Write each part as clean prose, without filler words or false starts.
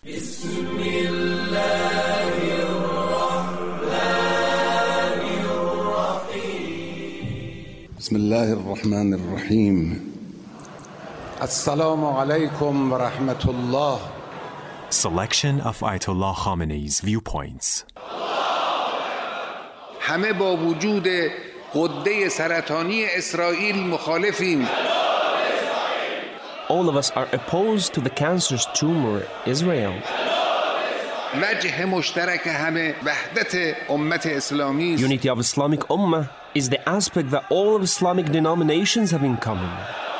بسم الله الرحمن الرحیم. السلام علیکم و رحمت الله. Selection of Ayatollah Khamenei's viewpoints. همه با وجود غده سرطانی اسرائیل مخالفیم. All of us are opposed to the cancerous tumor, Israel. وجه مشترک همه وحدت امت اسلامی است. Unity of Islamic Ummah is the aspect that all of Islamic denominations have in common.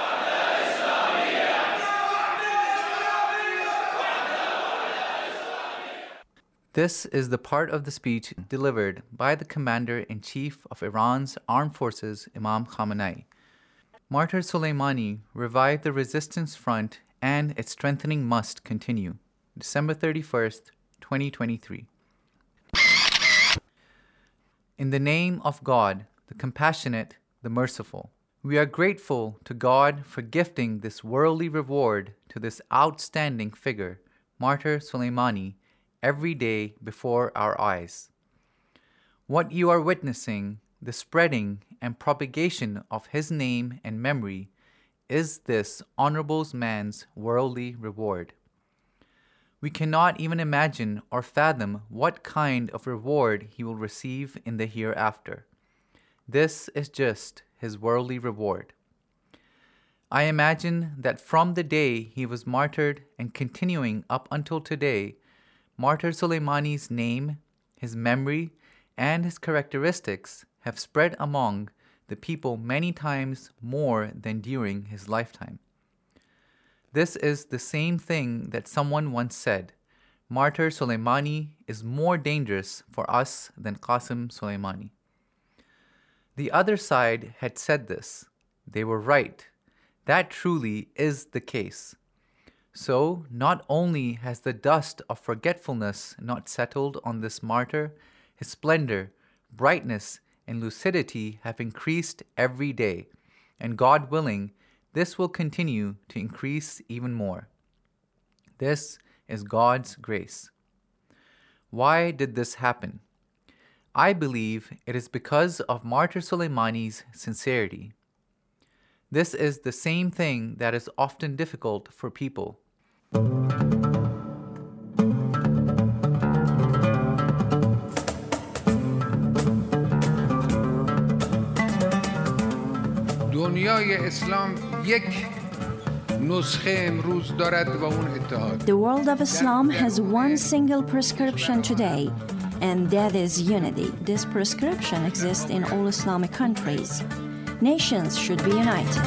This is the part of the speech delivered by the Commander-in-Chief of Iran's Armed Forces, Imam Khamenei. Martyr Soleimani revived the resistance front and its strengthening must continue. December 31st, 2023. In the name of God, the compassionate, the merciful, we are grateful to God for gifting this worldly reward to this outstanding figure, Martyr Soleimani, every day before our eyes. What you are witnessing, the spreading and propagation of his name and memory, is this honorable man's worldly reward. We cannot even imagine or fathom what kind of reward he will receive in the hereafter. This is just his worldly reward. I imagine that from the day he was martyred and continuing up until today, Martyr Soleimani's name, his memory, and his characteristics have spread among the people many times more than during his lifetime. This is the same thing that someone once said: Martyr Soleimani is more dangerous for us than Qasem Soleimani. The other side had said this. They were right. That truly is the case. So, not only has the dust of forgetfulness not settled on this martyr, his splendor, brightness, and lucidity have increased every day, and God willing, this will continue to increase even more. This is God's grace. Why did this happen? I believe it is because of Martyr Soleimani's sincerity. This is the same thing that is often difficult for people. دنیای اسلام یک نسخه امروز دارد و اون اتحاد. The world of Islam has one single prescription today, and that is unity. This prescription exists in all Islamic countries. Nations should be united.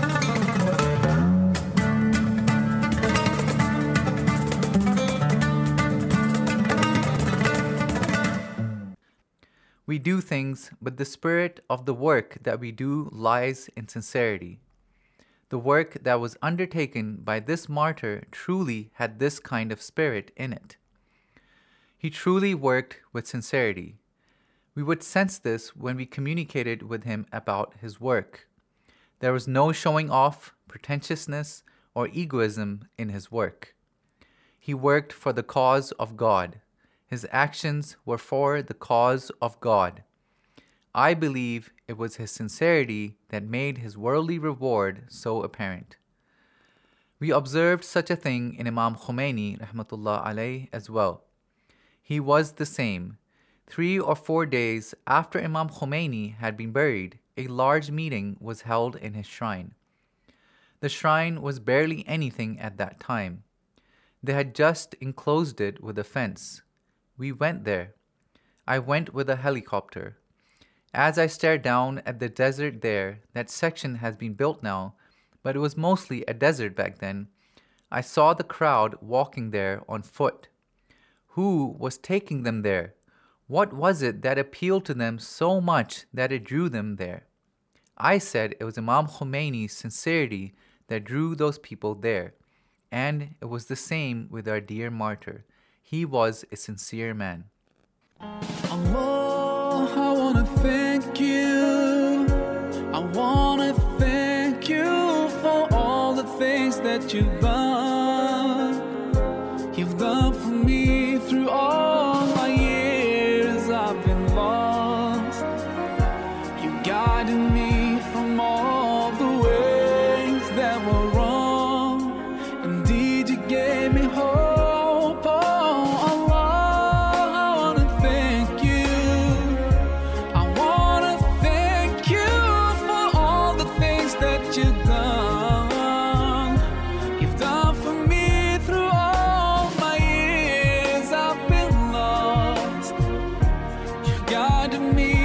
We do things, but the spirit of the work that we do lies in sincerity. The work that was undertaken by this martyr truly had this kind of spirit in it. He truly worked with sincerity. We would sense this when we communicated with him about his work. There was no showing off, pretentiousness, or egoism in his work. He worked for the cause of God. His actions were for the cause of God. I believe it was his sincerity that made his worldly reward so apparent. We observed such a thing in Imam Khomeini rahmatullah alayh as well. He was the same. 3 or 4 days after Imam Khomeini had been buried, a large meeting was held in his shrine. The shrine was barely anything at that time. They had just enclosed it with a fence. We went there. I went with a helicopter. As I stared down at the desert there, that section has been built now, but it was mostly a desert back then, I saw the crowd walking there on foot. Who was taking them there? What was it that appealed to them so much that it drew them there? I said it was Imam Khomeini's sincerity that drew those people there, and it was the same with our dear martyr. He was a sincere man. Allah, I want to thank you. I want to thank you for all the things that you've done. You've done for me. reminded me